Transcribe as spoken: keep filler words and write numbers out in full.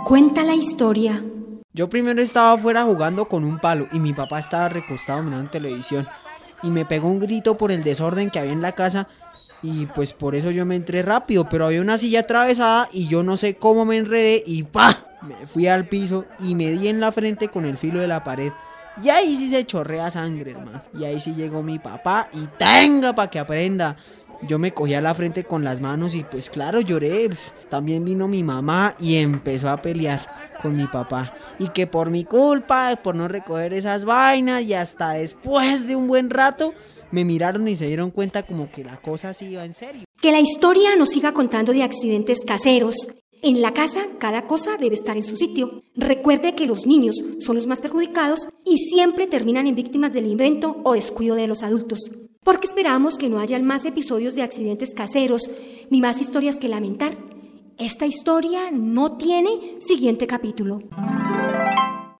Cuenta la historia. Yo primero estaba afuera jugando con un palo y mi papá estaba recostado mirando televisión y me pegó un grito por el desorden que había en la casa y pues por eso yo me entré rápido, pero había una silla atravesada y yo no sé cómo me enredé y ¡pah! Me fui al piso y me di en la frente con el filo de la pared. Y ahí sí se chorrea sangre, hermano. Y ahí sí llegó mi papá y tenga pa' que aprenda. Yo me cogí a la frente con las manos y pues claro lloré. Pues, también vino mi mamá y empezó a pelear con mi papá. Y que por mi culpa, por no recoger esas vainas, y hasta después de un buen rato me miraron y se dieron cuenta como que la cosa sí iba en serio. Que la historia nos siga contando de accidentes caseros. En la casa, cada cosa debe estar en su sitio. Recuerde que los niños son los más perjudicados y siempre terminan en víctimas del invento o descuido de los adultos. Porque esperamos que no hayan más episodios de accidentes caseros ni más historias que lamentar. Esta historia no tiene siguiente capítulo.